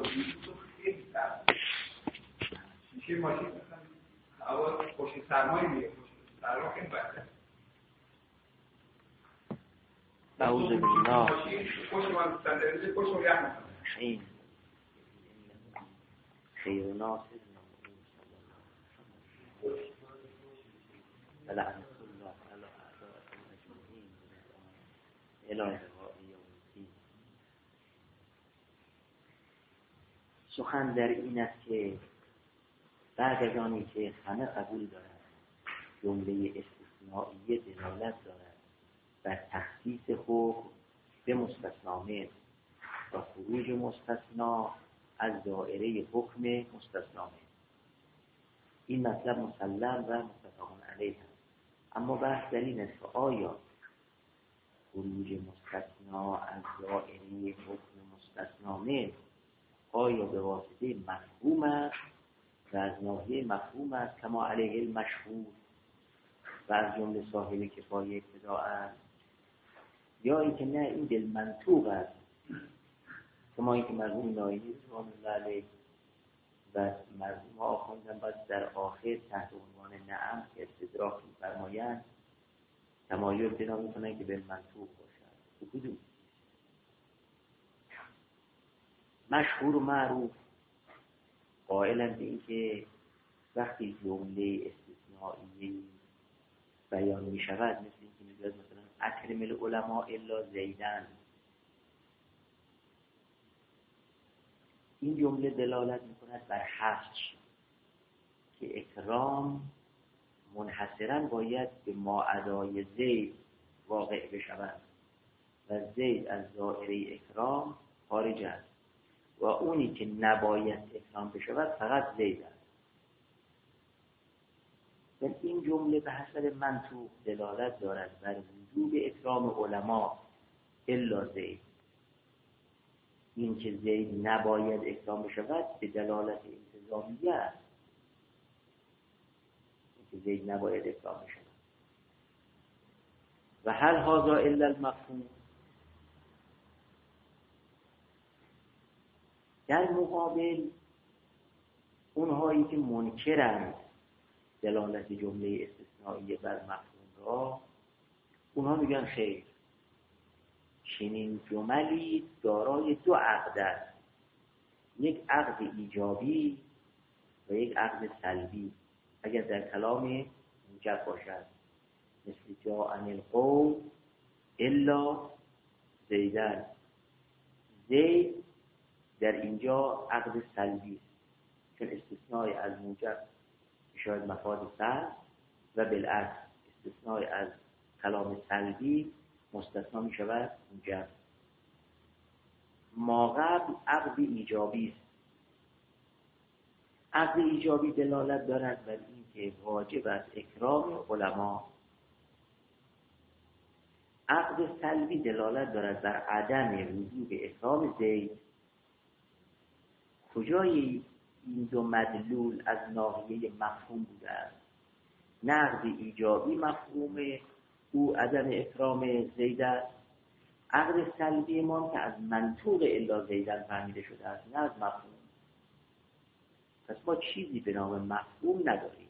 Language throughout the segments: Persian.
شیشه ماشین مثلا هوا خوش سرمایه میره، خوش سرما خیلی بده. اعوذ بالله. خوش من صندلی خوش و یخ مثلا. خیر ناس لعنت الله علی اعدائهم اجمعین الی لقاء یوم الدین. سخن در این است که بعد از آنی که همه قبول دارند جمله استثنائیه دلالت دارد بر تخصیص حکم به مستثنامه و خروج مستثنا از دایره حکم مستثنامه، این مطلب مسلم و متفق علیه است. اما بحث در این است که آیا خروج مستثنا از دایره حکم مستثنامه آیا به واسطه مفهوم است و از ناحیه مفهوم است کما علیه المشهور و از جمله صاحب کفایه ابتداء است، یا اینکه نه این بالمنطوق است کما اینکه مرحوم نایمی رحمه الله علیه و مرحوم آخوندم باید در آخر تحت عنوان نعم که استدراک می‌فرمایند تمایل پیدا می‌کنند که بالمنطوق باشد. کدوم مشهور و معروف قائلند به این که وقتی جمله استثنائیه بیان می شود مثل این که میگوید مثلا اکرم العلماء الا زیدن، این جمله دلالت می کند بر حصر که اکرام منحصرا باید به ماعدای زید واقع بشود و زید از دایره اکرام خارج است و اونی که نباید اکرام بشود فقط زید است. و این جمله به حسب منطوق دلالت دارد بر وجوب اکرام علما الا زید. این که زید نباید اکرام بشود به دلالت انتظامیه است، این که زید نباید اکرام بشود. و هل هذا الا المفهوم، در مقابل اونهایی که منکرند دلالت جمله استثنائیه بر مفهوم را، اونها میگن خیر، چنین جملی دارای دو عقد است، یک عقد ایجابی و یک عقد سلبی اگر در کلام موجب باشد، مثل جاءنی القوم الا زیدن. زید در اینجا عقد سلبی است چون استثناء از موجب شاید مفاد سلب و بالعکس استثناء از کلام سلبی مستثنا می شود موجب. ما قبل عقد ایجابی است. عقد ایجابی دلالت دارد بر این که واجب است اکرام علما. عقد سلبی دلالت دارد بر عدم وجوب اکرام زید. کجای این دو مدلول از ناحیه مفهوم بوده است؟ عقد ایجابی مفهوم او عدم اکرام زید است، عقد سلبی ما که از منطوق الا زیدن فهمیده شده است نه از مفهوم. پس ما چیزی به نام مفهوم نداریم.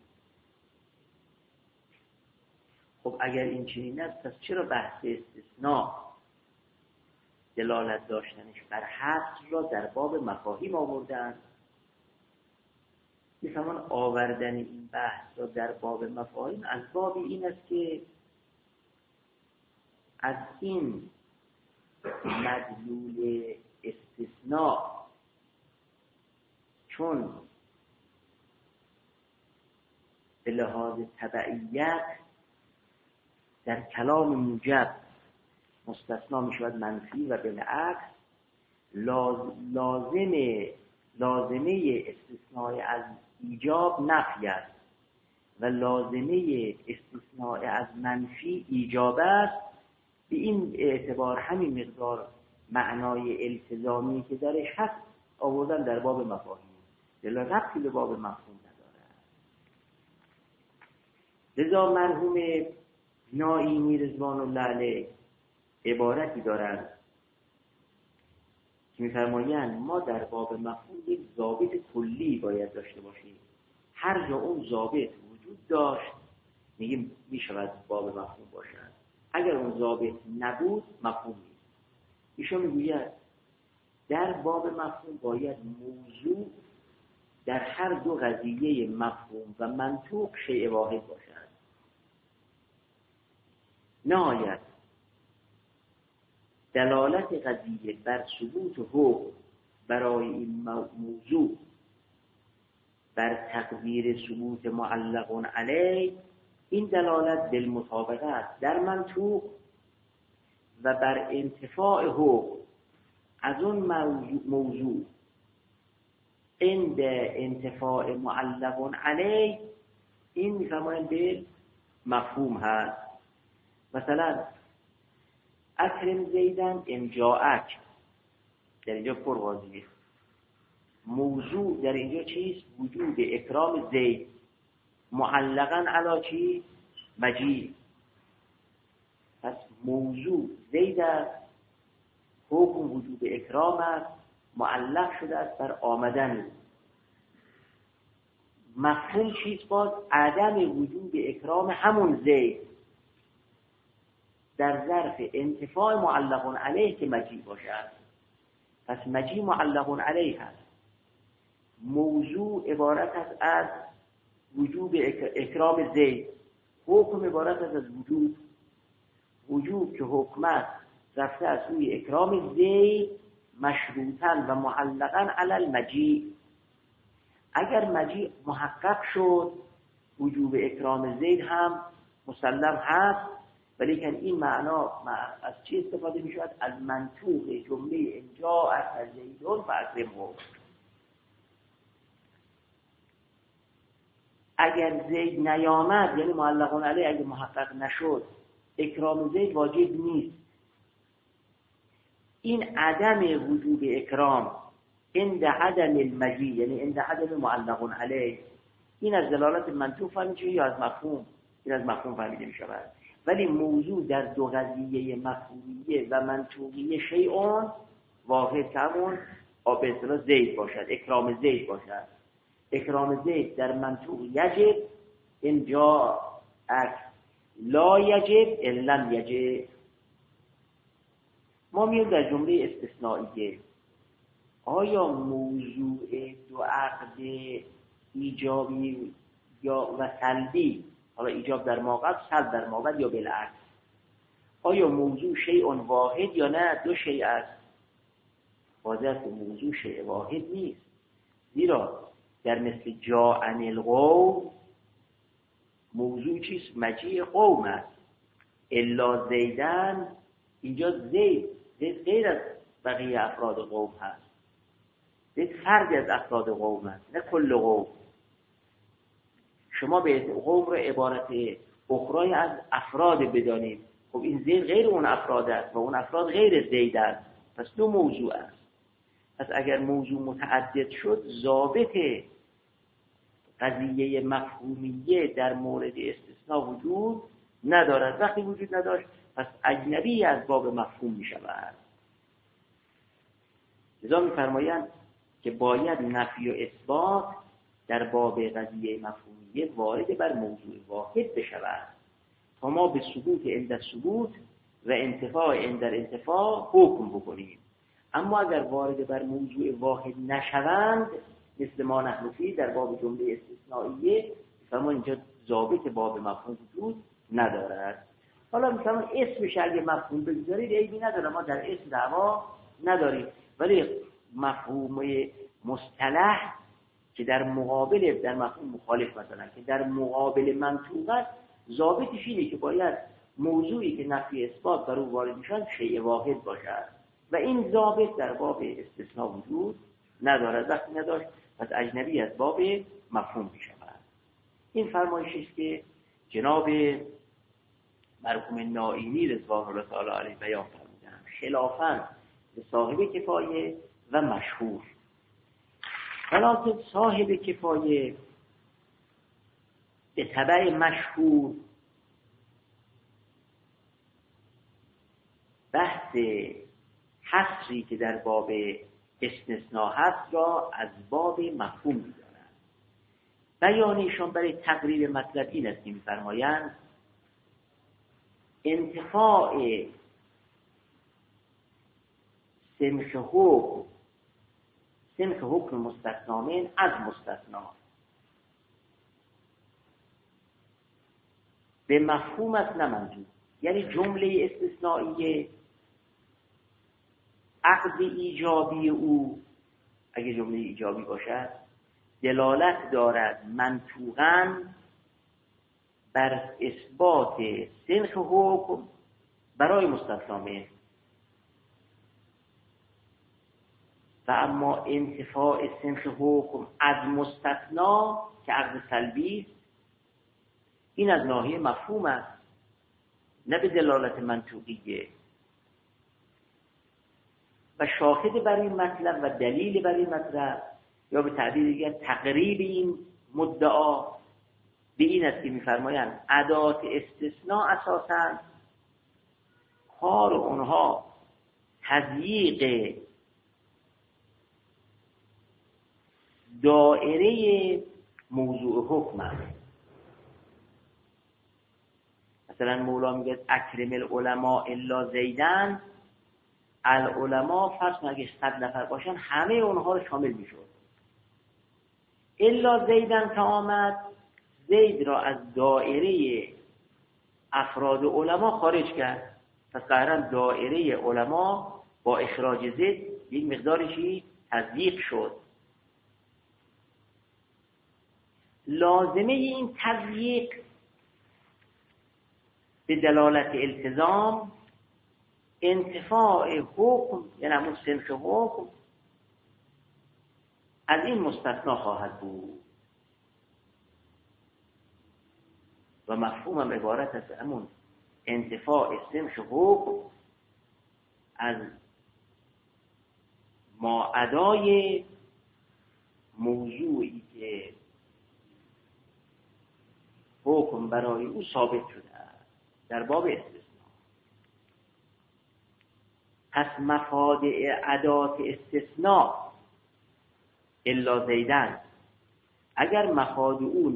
خب اگر این چنین است پس چرا بحث استثناء دلالت داشتنش بر حصر را در باب مفاهیم آوردند؟ مثلا آوردن این بحث را در باب مفاهیم از باب این است که از این مدلول استثناء چون به لحاظ تبعیت در کلام موجب مستثنا می شود منفی و بالعکس لازمه استثناء از ایجاب نفی است و لازمه استثناء از منفی ایجاب است. به این اعتبار همین مقدار معنای التزامی که درش هست آوردن در باب مفاهیم، دلا ربطی به باب مفهوم نداره. لذا مرحوم نایمی رضوان الله علیه عبارتی دارند که می‌فرمایند ما در باب مفهوم یک ضابط کلی باید داشته باشیم. هر جا اون ضابط وجود داشت میگیم میشود باب مفهوم باشد. اگر اون ضابط نبود مفهوم نیست. ایشون میگوید در باب مفهوم باید موضوع در هر دو قضیه مفهوم و منطوق شیء واحد باشد. نهایت دلالت قضیه بر ثبوت حکم برای این موضوع بر تقدیر ثبوت معلق علیه، این دلالت بالمطابقت در منطوق و بر انتفاع حکم از اون موضوع عند انتفاع معلق علیه، این میفرمایند به مفهوم هست. مثلا اکرم زیدن ان جاءک، در اینجا پرواضحه. موضوع در اینجا چیست؟ وجود اکرام زید معلقاً علی چی؟ مجیء. پس موضوع زید است، حکم وجود اکرام است، معلق شده است بر آمدن. مفهوم چیست؟ باز عدم وجود اکرام همون زید در ظرف انتفاع معلق علیه که مجیء باشد. پس مجیء معلق علیه هست. موضوع عبارت است از وجود اکرام زید، حکم عبارت است از وجود که حکم است رفته از روی اکرام زید مشروطاً و معلقاً علی المجیء. اگر مجیء محقق شد وجوب اکرام زید هم مسلم هست، ولیکن این معنا از چی استفاده می شود؟ از منطوق جمله انجا از زیدون و اکرمه. اگر زید نیامد یعنی معلقون علیه اگر محقق نشد اکرام زید واجب نیست. این عدم وجود اکرام عند عدم المجیء یعنی عند عدم معلقون علیه، این از دلالت منطوق فهمیده یا از مفهوم؟ این از مفهوم فهمیده می شود. ولی موضوع در دو قضیه مفهومیه و منطوقیه شیء واحد که همون به اصطلاح زید باشد، اکرام زید باشد. اکرام زید در منطوق یجب ان جاءک، لا یجب ان لم یجب. ما میون در جمله استثنائیه، آیا موضوع دو عقد ایجابی یا و سلبی، حالا ایجاب در ما قبل سلب در ما بعد یا بالعکس، آیا موضوع شیء واحد یا نه دو شیء است؟ واضح موضوع شیء واحد نیست، زیرا در مثل جاءن القوم موضوع چیست؟ مجیء قوم است. الا زیدن، اینجا زید غیر از بقیه افراد قوم هست، زید فردی از افراد قوم است نه کل قوم. شما به قوم رو عبارت اخرای از افراد بدانید، خب این زید غیر اون افراد است و اون افراد غیر زید است، پس دو موضوع است. پس اگر موضوع متعدد شد ضابط قضیه مفهومیه در مورد استثناء وجود ندارد. وقتی وجود نداشت پس اجنبی از باب مفهوم می شود. لذا می فرمایند که باید نفی و اثبات در باب قضیه مفهومیه وارد بر موضوع واحد بشود تا ما به ثبوت عند ثبوت و انتفاع عند انتفاع حکم بکنیم. اما اگر وارد بر موضوع واحد نشوند مثل ما نحن فیه در باب جمله استثنائیه، فرما اینجا ضابط باب مفهوم وجود ندارد. حالا مثلا اسمش اگه مفهوم بگذارید عیبی نداره، ما در اسم دعوا نداریم، ولی مفهوم مصطلح که در مقابل در مفهوم مخالف مثلا که در مقابل منطوق است، ضابطش اینه که باید موضوعی که نفی اثبات بر او وارد میشن شیء واحد باشد و این ضابط در باب استثناء وجود ندارد. وقتی نداشت پس اجنبی از باب مفهوم میشود. این فرمایشی است که جناب مرحوم نائینی رضوان الله تعالی علیه بیان فرمودند، خلافاً به صاحب کفایه و مشهور. ولکن صاحب کفایه به تبع مشهور بحث حصری که در باب استثناء هست را از باب مفهوم می‌دانند. بیان ایشان برای تقریب مطلب این است که می‌فرمایند انتفاع سنخ حکم مستثنامین از مستثنا به مفهوم است نه منظور. یعنی جمله استثنائیه عقد ایجابی او اگه جمله ایجابی باشد دلالت دارد منطوقاً بر اثبات سنخ حکم برای مستثنامین و اما انتفاع سنخ حکم از مستثنا که عقد سلبی این از ناحیه مفهوم است نه به دلالت منطوقیه. و شاهد بر این مطلب و دلیل بر این مطلب یا به تعبیر دیگر تقریب این مدعا به این است که می‌فرمایند ادات استثناء اساساً کار اونها تضییق دائره موضوع حکم است. مثلا مولا میگه اکرم العلماء الا زیدن، العلماء فرض کن اگه 100 نفر باشن همه اونها رو شامل میشد. الا زیدن که آمد زید را از دائره افراد علما خارج کرد، پس قهرن دائره علما با اخراج زید یک مقدارشی تضییق شد. لازمه این تضییق به دلالت التزام انتفاع حکم یعنی همون سنخ حکم از این مستثنا خواهد بود و مفهومم عبارت است همون انتفاع سنخ حکم از ما ادای موضوعی که حکم برای او ثابت شده در باب استثناء. پس مفاد ادات استثناء الا زیدن اگر مفاد او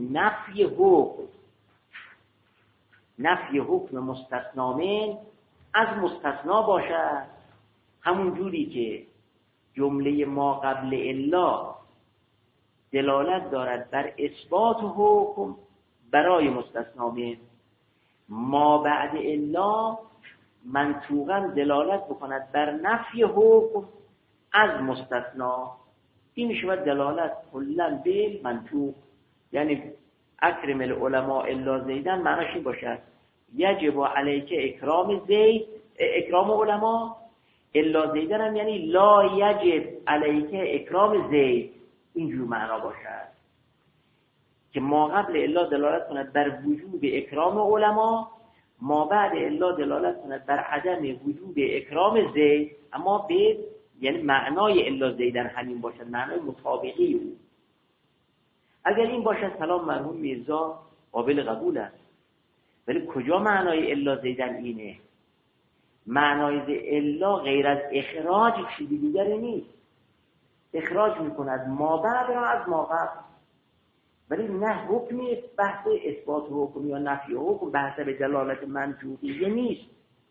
نفی حکم مستثنامین از مستثنا باشد، همون جوری که جمله ما قبل الا دلالت دارد بر اثبات حکم برای مستثنامین، ما بعد الا منطوقاً دلالت بکند بر نفی حکم از مستثنا. این میشود دلالت کلاً به منطوق. یعنی اکرم العلماء الا زیدن معناش این باشد یجب علیک اکرام زید اکرام علما، الا زیدن هم یعنی لا یجب علیک اکرام زید، اینجور معنا باشد که ما قبل الا دلالت کند بر وجوب اکرام علما، ما بعد الا دلالت کند بر عدم وجوب اکرام زید، اما به یعنی معنای الا زیدن همین باشد، معنای مطابقی او. اگر این باشد سلام مرحوم میرزا قابل قبول است، ولی کجا معنای الا زیدن اینه؟ معنای الا غیر از اخراج چیزی دیگری نیست، اخراج میکند ما بعد را از ما قبل، ولی نه حکمی بحث اثبات حکم یا نفی حکم بحث به دلالت منطوقیه نیست.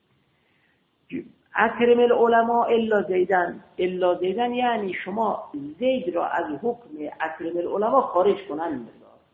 اکرم العلماء الا زیدن، الا زیدن یعنی شما زید را از حکم اکرم العلماء خارج کنن.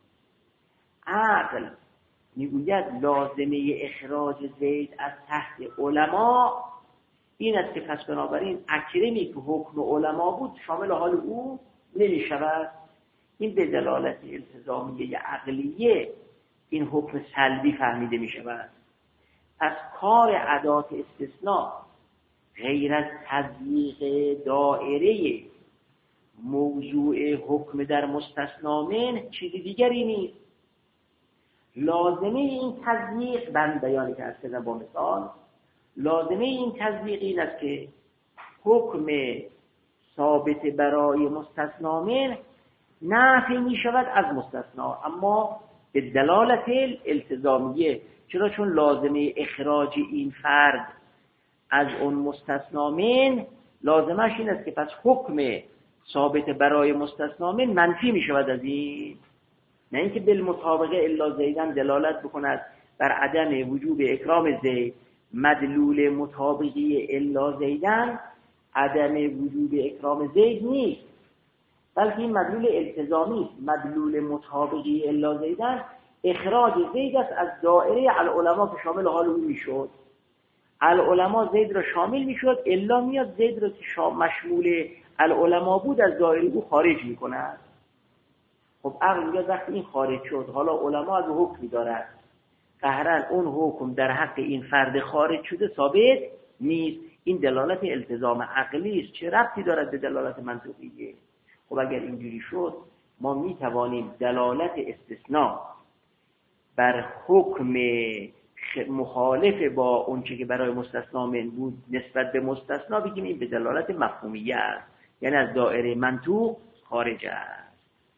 عقل میگوید لازمه اخراج زید از تحت علما این است که پس بنابراین اکرمی که حکم علما بود شامل حال او نمی شود. این به دلالت التزامیه عقلیه این حکم سلبی فهمیده می شود. پس کار ادات استثناء غیر از تضییق دائره موضوع حکم در مستثنامین چیزی دیگری نیست. لازمه این تضییق بند بیانی که اصلا با مثال لازمه این تضییق این است که حکم ثابت برای مستثنامین نفی می شود از مستثنا، اما به دلالت التزامیه. چرا؟ چون لازمه اخراج این فرد از اون مستثنامین لازمش این است که پس حکم ثابت برای مستثنا من منفی می شود از این، نه اینکه بالمطابقه الا زیدن دلالت بکند بر عدم وجوب اکرام زید. مدلول مطابقی الا زیدن عدم وجوب اکرام زید نیست، بلکه این مدلول التزامی است. مدلول مطابقی الا زیدن اخراج زید است از دائره العلماء که شامل حال او میشد. العلماء زید را شامل میشد، الا میاد زید را که مشمول العلماء بود از دائره او خارج میکند. خب عقل میاد وقتی این خارج شد، حالا علما از حکمی دارد، قهرن اون حکم در حق این فرد خارج شده ثابت نیست. این دلالت التزام عقلی است، چه ربطی دارد به دلالت منطقیه؟ خب اگر اینجوری شد ما میتوانیم دلالت استثناء بر حکم مخالف با اونچه که برای مستثنا من بود نسبت به مستثنا بگیم این به دلالت مفهومیه است، یعنی از دائره منطوق خارج است.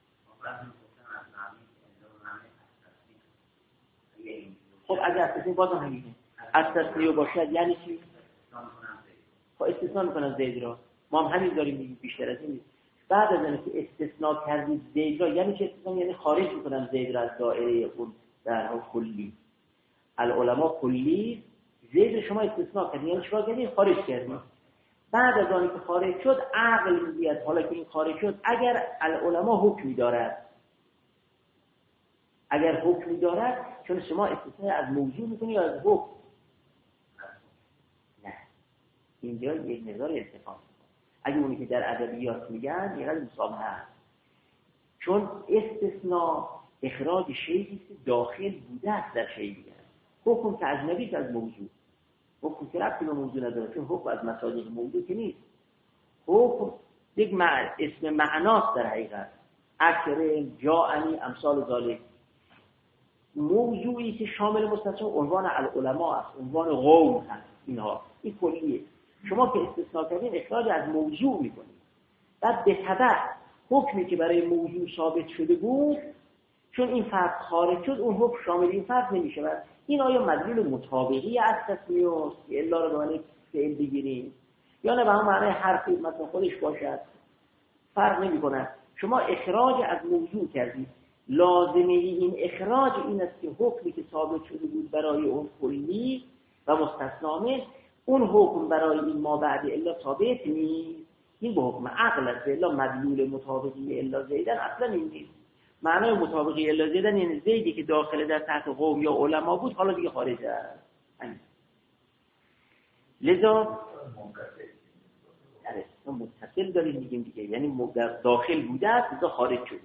خب اگر استثناء بازم همینه، استثناء باشد یعنی چی؟ خب استثناء میکنن زید را، ما هم همین داریم میگیم، بیشتر از این نیست. بعد از اینکه استثناء کردید زید را، یعنی چه استثناء؟ یعنی خارج میکنن زید را از دائره اون در کلی. العلماء کلی، زید شما استثناء کردید، یعنی چیکار کردید؟ خارج کردید. بعد از آنکه خارج شد عقل میگه حالا که این خارج شد اگر العلماء حکمی دارد، اگر حکمی دارد، چون شما استثناء از موضوع میکنی یا از حکم؟ نه، اینجا یک نظر التفات. اگه اونی که در ادبیات میگن یه قدر مسامحه هست، چون استثناء اخراج شیئی که داخل بوده است در شیئی دیگر. حکم که اجنبی است از موضوع، حکم که ربطی به موضوع نداره، چون حکم از مصادیق موضوع که نیست. حکم یک اسم معناست در حقیقت، اکرم، جاءنی، امثال ذالک. موضوعی که شامل مستثنا عنوان العلماء است، عنوان قوم هست، اینها این کلیه. شما که استثناء کردین اخراج از موضوع میکنید، بعد به تبع حکمی که برای موضوع ثابت شده بود چون این فرد خارج شد اون حکم شامل این فرد نمیشه. این آیا مدلول مطابقی از تسمیه است که الا رو به معنی فعل بگیریم یا نه به هم معنی حرفی مثلا خودش باشد؟ فرق نمیکنه. شما اخراج از موضوع کردید، لازمه این اخراج این است که حکمی که ثابت شده بود برای اون کلی و مستثنامه، اون حکم برای این ما بعد الا ثابت نیست. این به حکم عقل است، الا مدلول مطابقی الا زیدن اصلا این نیست. معنای مطابقی الا زیدن یعنی زیدی که داخل در تحت قوم یا علما بود حالا دیگه خارج است. لذا متصل داریم میگیم دیگه، یعنی داخل بوده است لذا خارج شده.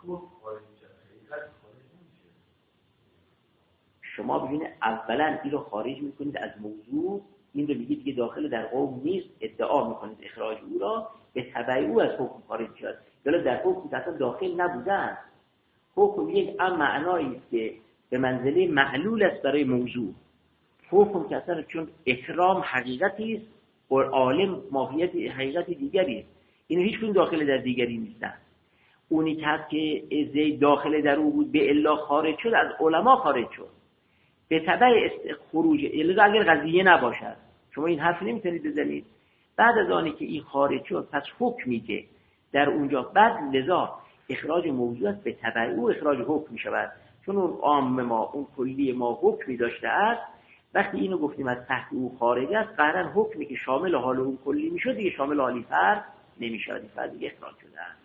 شما ببینید اولا این رو خارج میکنید از موضوع، این رو میگید که داخل در قوم نیست، ادعا میکنید اخراج او را، به تبع او از حکم خارج شد. ولی در حکم اصلا داخل نبودن. حکم یک معنایی است که به منزله معلول است برای موضوع. حکم که اصلا چون اکرام حقیقتی است و عالم ماهیت حقیقت دیگری است، این هیچ کدوم داخل در دیگری نیستن. اونی که هست که زید داخل در او بود به الا خارج شد، از علما خارج شد به تبع خروج الا. اگر قضیه نباشد شما این حرف نمیتونید بزنید. بعد از آنی که این خارج شد پس حکمی که در اونجا بعد لذا اخراج موضوع است به تبع او اخراج حکم می شود، چون اون عام ما اون کلی ما حکمی داشته است. وقتی اینو گفتیم از تحت او خارج است، قطعاً حکمی که شامل حال اون کلی میشد دیگه شامل حالی فرد نمیشد، این فرد دیگه اخراج شده است.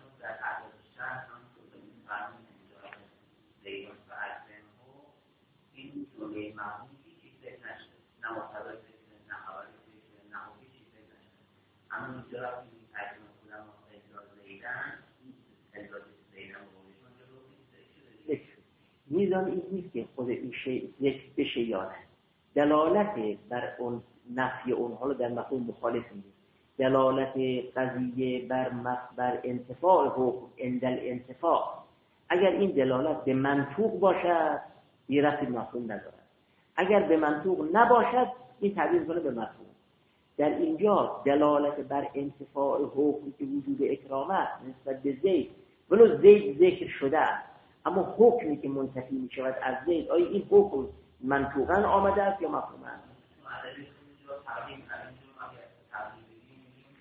این جمله معمولی چیزی نشد، نه مطابق نه حوالی نه حوالی چیزی نشد. اما اینجا را که ترجمه کنم اجراز زیدن اجراز زیدن بودشون میزان این نیست که خود این شیء یک بشه یا نه. دلالت بر اون نفی اون حالا در مفهوم مخالف نیست. دلالت قضیه بر انتفاع حکم عند الانتفاع، اگر این دلالت به منطوق باشد یه رفتی مفهوم ندارد. اگر به منطوق نباشد این تعبیر کنه به مفهوم. در اینجا دلالت بر انتفاع حکم که وجود اکرام است نسبت به زید، ولو زید ذکر شده است اما حکمی که منتفی می شود از زید، آیا این حکم منطوقاً آمده است یا مفهوماً؟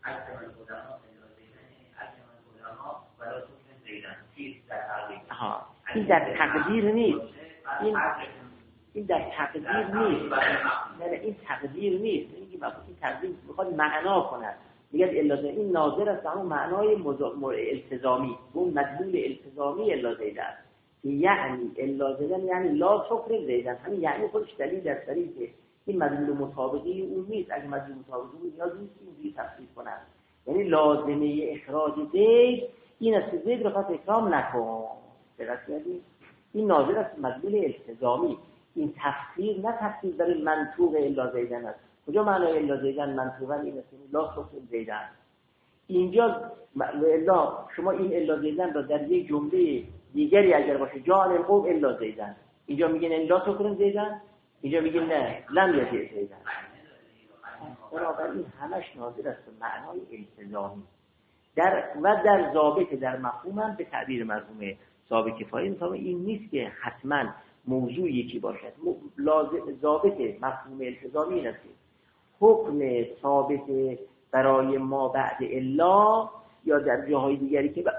این در تقدیر نیست. این در تقدیر نیست. نه این تقدیر نیست. این تقدیر میخواد معنا کند. میگه الا این ناظر است همون معنای التزامی، اون مدلول التزامی الا زیدن، یعنی الا زیدن یعنی لا تکرم زیدن، همین یعنی خودش دلیل در سری که این مدلول مطابقی اون نیست. اگه مدلول مطابقی بود نیاز نیست اینجوری تفسیر کنن. یعنی لازمه اخراج زید این است که زید رو خواهد اکرام نکن. این ناظر است مدلول التزامی. این تفسیر نه تفسیر در منطوق الا زیدن است. کجا معنای الا زیدن منطوقا این است لا تکرم زیدن. اینجا الا شما این الا زیدن را در یک جمله دیگری اگر باشه جان القوم الا زیدن، اینجا میگن الا تکرم زیدن، اینجا میگن نه لم یجع زیدن. بنابراین همش ناظر است معنای التزامی در ضابط در مفهوم هم به تعبیر مرحوم صاحب کفایه مثلا این نیست که حتما موضوع یکی باشد. ضابط مفهوم التزامی این است که حکم ثابت برای ما بعد الا یا در جاهای دیگری که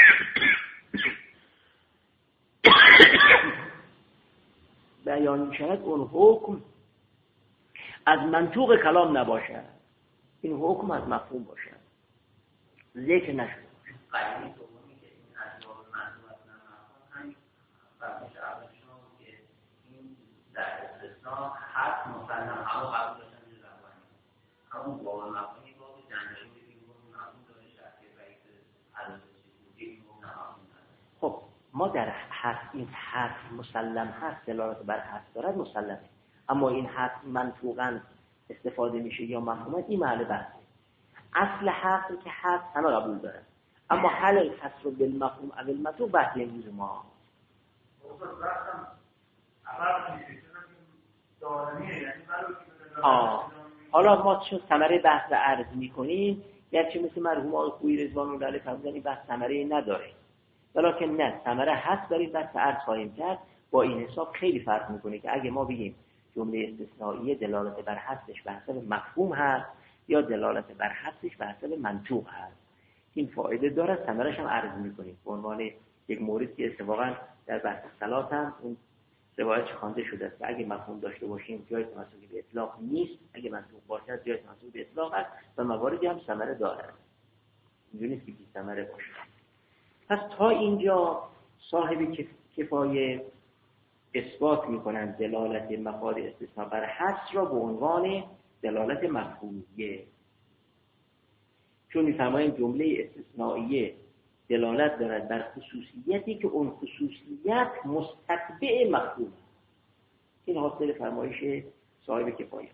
بیان می‌شود اون حکم از منطوق کلام نباشد، این حکم از مفهوم باشد، ذکر نشده باشد. قاعده دومی که این اسباب منطوق از مفهوم همین فرمایش اول شما بود که این در استثناء حد مسلم همون قبول داشتن به زبانی همون واقع مفهومی بود جنجالی دیگه بود مفهوم داره شرطی رئیس عدد چیزی بود مفهوم. خب ما در حد این حد مسلم هست، دلالت بر حد دارد مسلمه، اما این حد منطوقاً استفاده میشه یا مفهومه این معنی بحثه. اصل حق که حد همه قبول داره، اما حل الحصر بالمفهوم او المطلوب بحث امروز ما. حالا ما چون ثمره بحث عرض میکنیم گرچه مثل مرحوم آقای خویی رضوان الله علیه فرمودن بحث ثمره نداره، ولیکن نه ثمره هست، داریم بحث عرض خواهیم کرد. با این حساب خیلی فرق میکنه که اگه ما بگیم جمله استثنائیه دلالت بر حذفش به حسب مفهوم هست یا دلالت بر حذفش به حسب منطوق هست. این فایده داره، ثمرش هم عرض میکنیم به عنوان یک مورد که اتفاقا در بحث صلات هم اون روایت خوانده شده است که اگه مفهوم داشته باشیم جای تمسک به اطلاق نیست، اگه منطوق باشد جای تمسک به اطلاق است و مواردی هم ثمره دارد، اینجوری نیست که بی ثمره باشه. پس تا اینجا صاحب کفایه اثبات میکنن دلالت مفاد استثناء بر حذف را به عنوان دلالت مفهومیه، چون میفرمایند جمله استثنائیه دلالت دارد بر خصوصیتی که اون خصوصیت مستتبع مفهوم. این حاصل فرمایش صاحب کفایه.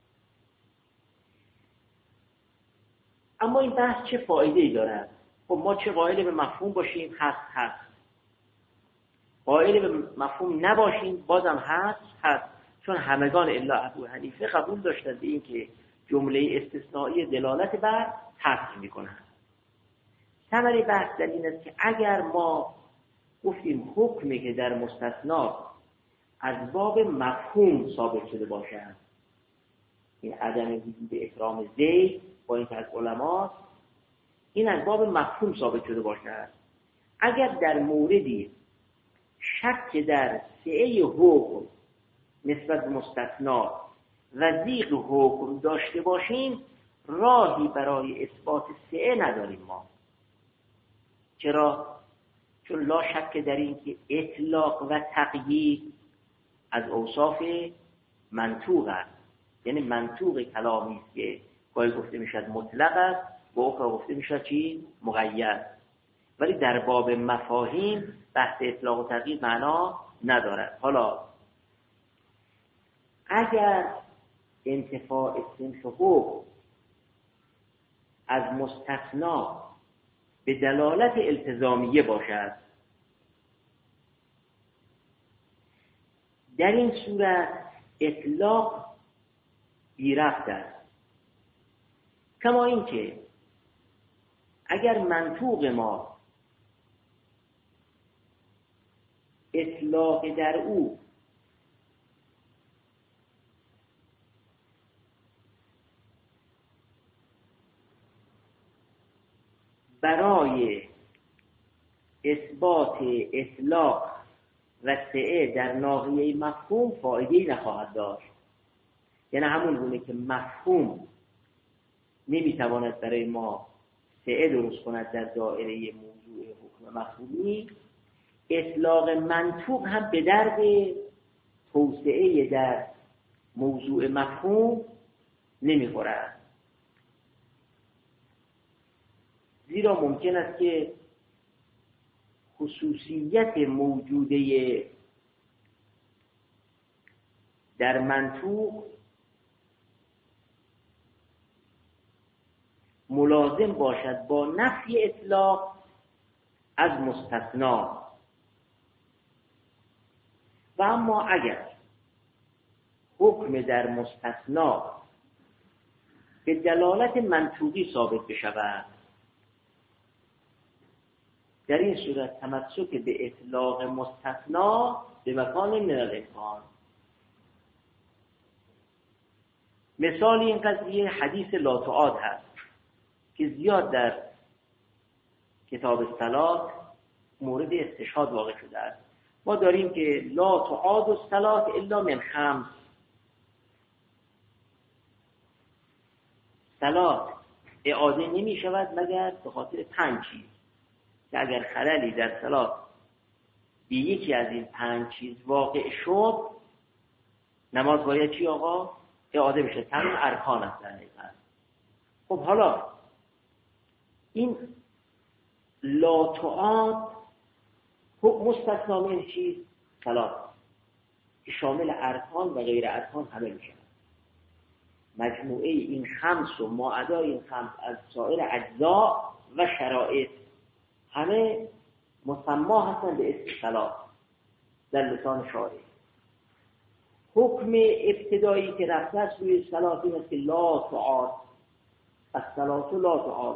اما این بحث چه فایده‌ای دارد؟ خب ما چه قائل به مفهوم باشیم هست، قائل به مفهوم نباشیم بازم هست، چون همگان الا ابو حنیفه قبول داشتند به این که جمله استثنایی دلالت بر حذف میکنند. ثمره بحث در این است که اگر ما گفتیم حکمی که در مستثنا از باب مفهوم ثابت شده باشد، این عدم وجود اکرام زید با این که از علماست، این از باب مفهوم ثابت شده باشد، اگر در موردی شک در سعه حکم نسبت به مستثنا و ضیق حکم داشته باشیم راهی برای اثبات سعه نداریم ما. چرا؟ چون لا شک در این که اطلاق و تقیید از اوصاف منطوق است، یعنی منطوق کلامی است که گاهی گفته میشد مطلق است و اخرى گفته میشد چی؟ مقید. ولی در باب مفاهیم بحث اطلاق و تقیید معنا ندارد. حالا اگر انتفاع صنف حکم از مستثنا به دلالت التزامیه باشد، در این صورت اطلاق بی‌رفت است. کما اینکه اگر منطوق ما اطلاق در او برای اثبات اطلاق و سعه در ناحیه مفهوم فایده‌ای نخواهد داشت. یعنی همون گونه که مفهوم نمیتواند برای ما سعه درست کند در دایره موضوع حکم مفهومی، اطلاق منطوق هم به درد توسعه در موضوع مفهوم نمیخورد. زیرا ممکن است که خصوصیت موجوده در منطوق ملازم باشد با نفی اطلاق از مستثنا. و اما اگر حکم در مستثنا به دلالت منطوقی ثابت بشود، در این صورت تمسک به اطلاق مستثنا به مکان من الامکان. مثال این قضیه حدیث لا تعاد هست که زیاد در کتاب الصلاة مورد استشهاد واقع شده است. ما داریم که لا تعاد الصلاة الا من خمس، صلات اعاده نمی شود مگر به خاطر 5 چیز که اگر خللی در صلات به یکی از این 5 چیز واقع شد، نماز باید چی آقا؟ اعاده بشه. تمام ارکان است در حقیقت. خب حالا این لا تعاد مستثنا من چیز؟ صلات، که شامل ارکان و غیر ارکان همه میشه. مجموعه این 5 و ماعدای این 5 از سایر اجزا و شرایط همه مسما هستند به اسم صلات در لسان شارع. حکم ابتدایی که رفته است روی صلات این است که لا تعاد، الصلاة لا تعاد.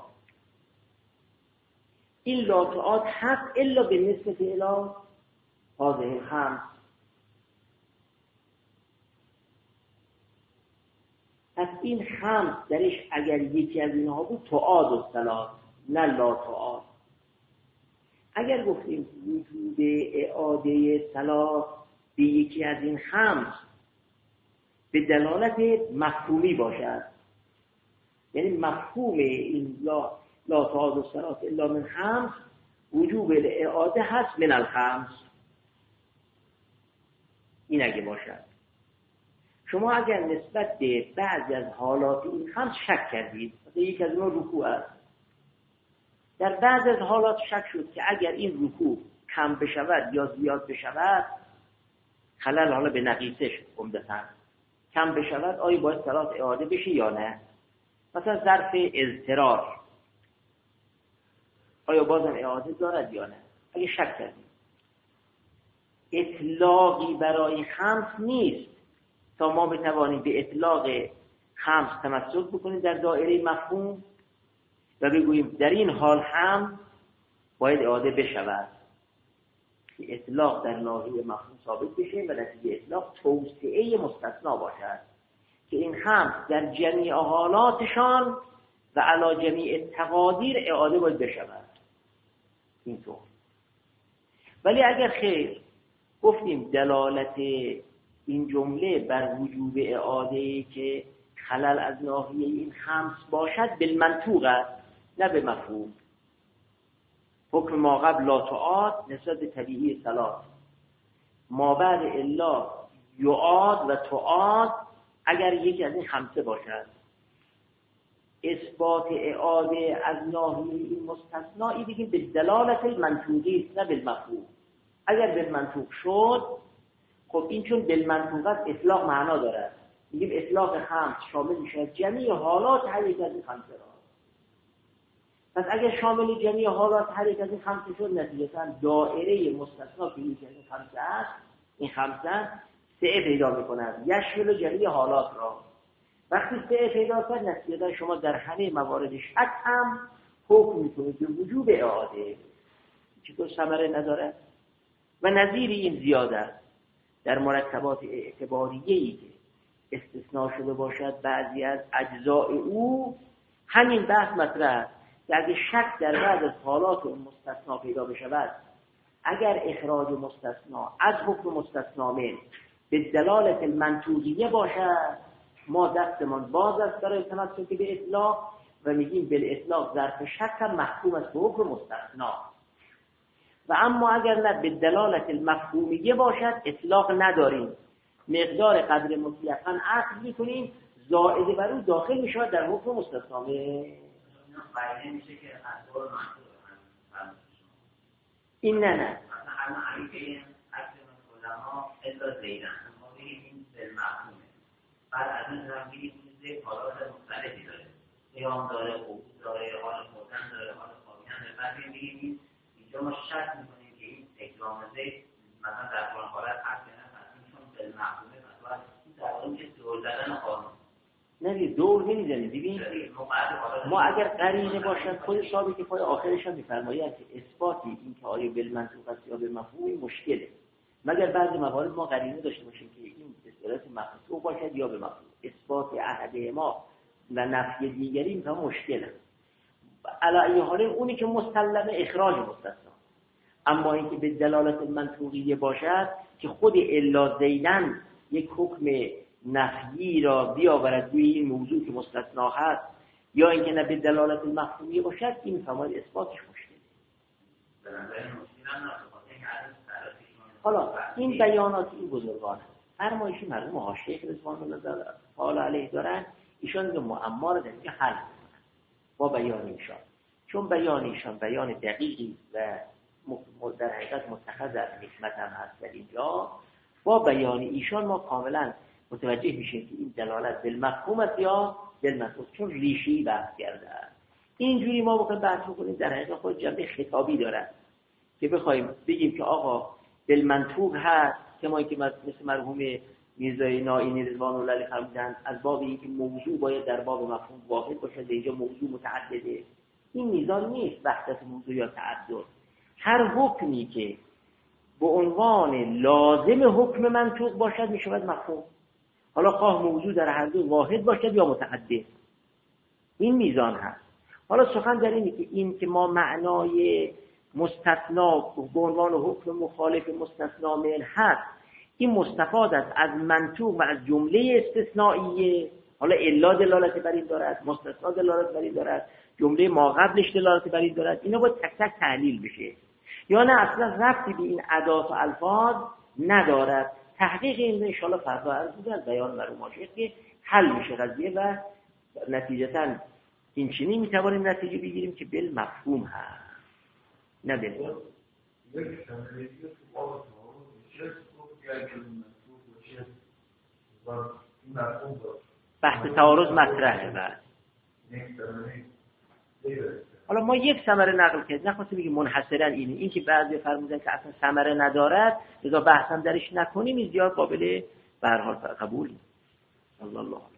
این لا تعاد هست الا به نسبت الی هذه 5. پس این 5 درش اگر یکی از اینها بود تعاد الصلاة، نه لا تعاد. اگر گفتیم وجود اعاده صلاة به یکی از این 5 به دلالت مفهومی باشد، یعنی مفهوم این لا تعاد الصلاة الا من 5 وجوب الاعاده هست من الخمس. این اگه باشد، شما اگر نسبت به بعضی از حالات این 5 شک کردید، مثلا یک از اونها رکوع است، در بعض از حالات شک شد که اگر این رکوع کم بشود یا زیاد بشود، خلل حالا به نقیصش عمدتاً کم بشود، آیا باید صلات اعاده بشه یا نه؟ مثلا ظرف اضطرار آیا بازم اعاده دارد یا نه؟ اگه شک کردید، اطلاقی برای 5 نیست تا ما بتوانیم به اطلاق 5 تمسک بکنیم در دایره مفهوم و بگوییم در این حال هم باید اعاده بشود، که اطلاق در ناحیه مفهوم ثابت بشه و نتیجه اطلاق توسعه مستثنا باشد که این 5 در جمیع حالاتشان و علی جمیع تقادیر اعاده باید بشود. اینطور. ولی اگر خیر گفتیم دلالت این جمله بر وجوب اعاده که خلل از ناحیه این 5 باشد بالمنطوق است نه به مفهوم. حکم ما قبل لا تعاد نسبت به طبیعی صلات، ما بعد الا یعاد و تعاد اگر یکی از این 5 باشد. اثبات اعاده از ناحیه این مستثنایی بگیم به دلالت المنطوقی نه بالمفهوم. اگر بالمنطوق شد، خب این چون بالمنطوق است اطلاق معنا دارد، میگیم اطلاق 5 شامل میشه جمیع حالات هر یک از این 5 را. پس اگر شامل جمیع حالات هر یک از این 5 شد، نتیجتاً دائره مستثنا که یکی از این 5 است، این 5 سعه پیدا میکنند یشمل جمیع حالات را. وقتی سعه پیدا کرد، نتیجتاً شما در همه موارد شک هم حکم میکنید به وجوب اعاده. چطور ثمره نداره؟ و نظیر این زیاده در مرکبات اعتباریه‌ای که استثناء شده باشد بعضی از اجزاء او، همین بحث مطرح که اگه شک در بعض از حالات اون مستثنا پیدا بشود، اگر اخراج مستثنا از حکم مستثنا من به دلالت المنطوقیه باشد، ما دستمان باز است برای تمسک به اطلاق و میگیم بالاطلاق ظرف شک هم محکوم است به حکم مستثنا. و اما اگر نه به دلالت المفهومیه باشد، اطلاق نداریم، مقدار قدر مطلقاً عقل میکنیم، زائده بر اون داخل میشود در حکم مستثنا. قاعده میشه که اصل منطوق این نه مثلا همین که اکثر علما الا زیدن ما بگیم این بالمفهومه، بعد از این هم بگیم این حالات مختلفی داره، قیام داره، قعود داره، حال خوردن داره، حال خوابیدن داره، بعد بگیم این اینجا ما شک میکنیم که این اکرام زید مثلا در فلان حالت هست یا نه، پس این چون بالمفهومه مثلا در اون که دور زدن قانون نه دور نمیزنیم. ببین ما اگر قرینه باشد، خود ثابت پای آخرش هم میفرماید که اثباتی این که آیا بالمنطوق است یا به مفهوم مشکله، مگر بعضی موارد ما قرینه داشته باشیم که این به صورت منطوق باشد یا به مفهوم. اثبات احد ما و نفی دیگری میشه مشکله. علی حال اونی که مسلمه اخراج مستثنا، اما اینکه به دلالت منطوقیه باشد که خود الا زیدن یک حکم نفیی را بیاورد روی این موضوع که مستثنا هست، یا اینکه نه به دلالت مفهومی باشد، این فهمید اثباتش مشکله. حالا این بیانات این بزرگان هست، فرمایشی مرحوم حاشیه رضوان الله تعالی علیه دارن، ایشان که معما را در اینجا حل میکنن با بیان ایشان، چون بیان ایشان بیان دقیقی و در حقیقت متخذ از حکمت هم هست در اینجا، با بیان ایشان ما کاملا متوجه میشیم که این دلالت بالمفهوم است یا بالمنطوق، چون ریشی بحث کرده است. اینجوری ما بخوایم بحث بکنیم در حقیقت خود جنبه خطابی دارد که بخوایم بگیم که آقا بالمنطوق هست، که ما که مثل مرحوم میرزای نائینی رضوان الله علیه فرمودند از باب اینکه موضوع باید در باب مفهوم واحد باشد، اینجا موضوع متعدده. این میزان نیست وحدت موضوع یا تعدد. هر حکمی که به عنوان لازم حکم منطوق باشد میشود مفهوم، حالا خواه موضوع در هر دو واحد باشد یا متعدد. این میزان هست. حالا سخن در اینه که این که ما معنای مستثنا به عنوان حکم مخالف مستثنا من هست، این مستفاد است از منطوق و از جمله استثنائیه. حالا الا دلالت بر این دارد، مستثنا دلالت بر این دارد، جمله ما قبلش دلالت بر این دارد. اینا باید تک تک تحلیل بشه، یا نه اصلا ربطی به این ادات و الفاظ ندارد. تحقیق این ان شاء الله فردا عرض می‌کنم از بیان مرحوم حاشیه که حل میشه قضیه و نتیجتا این چنین میتوانیم نتیجه بگیریم که بالمفهوم هست، نه بالمفهوم. بحث تعارض مطرحه. بعد حالا ما یک ثمره نقل کرد، نخواستیم بگیم منحصرا اینه، این که بعضی فرمودن که اصلا ثمره ندارد لذا بحثم درش نکنیم، این زیاد قابل به هر حال قبول. الله